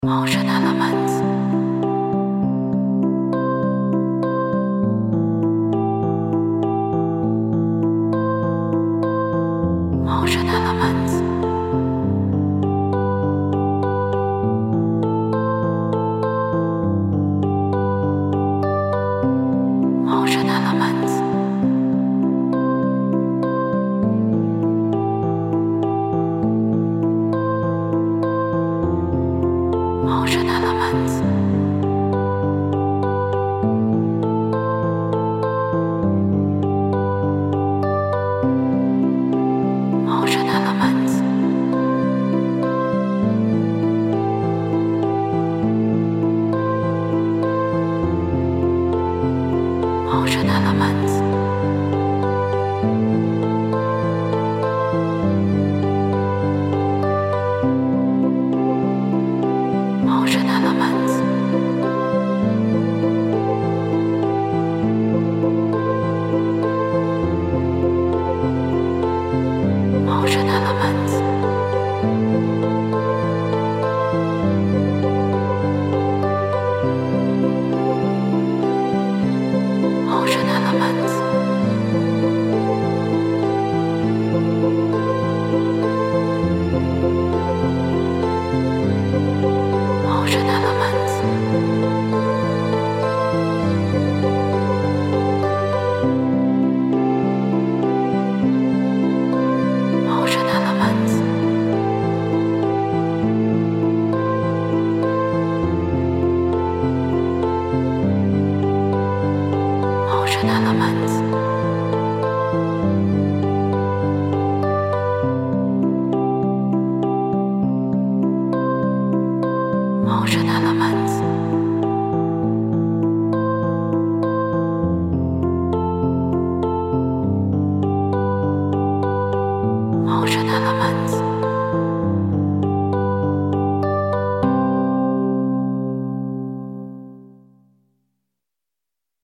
Motion elements. Motion elements. Motion elements. Motion elements. Motion elements. Motion elements. Motion elements. Motion elements. Motion elements. Motion elements. Motion elements. Motion elements. Motion elements. Motion elements.